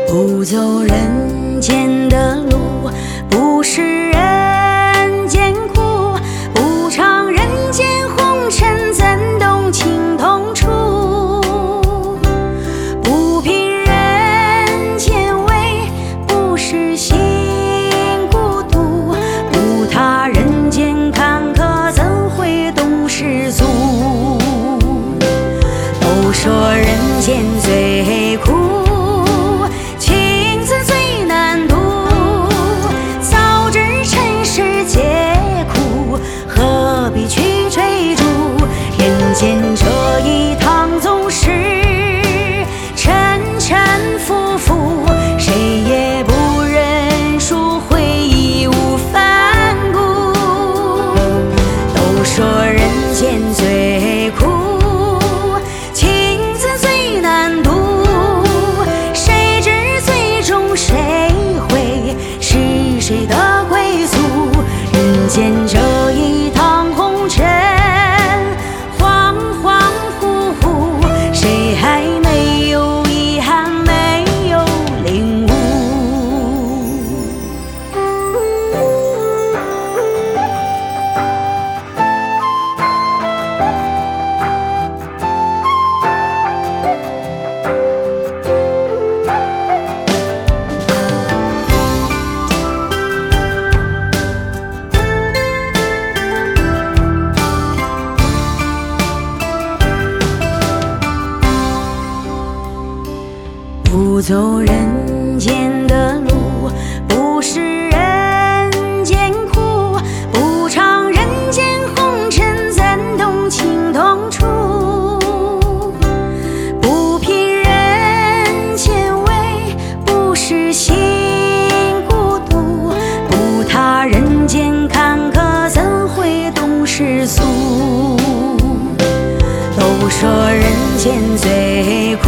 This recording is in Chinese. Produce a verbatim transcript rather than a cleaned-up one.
不走人间的路，不食人间苦，不尝人间红尘，怎懂情同处？不品人间味，不识心孤独，不踏人间坎坷，怎会懂世俗？都说人间最苦，见这一趟总是沉沉浮浮，谁也不认输，回忆无反顾。都说人间最苦，情字最难读，谁知最终谁会是谁的归宿？人间这一趟红尘，不走人间的路，不食人间苦，不尝人间红尘，怎懂情同处？不品人间味，不识心孤独，不踏人间坎坷，怎会懂世俗？都说人间最苦，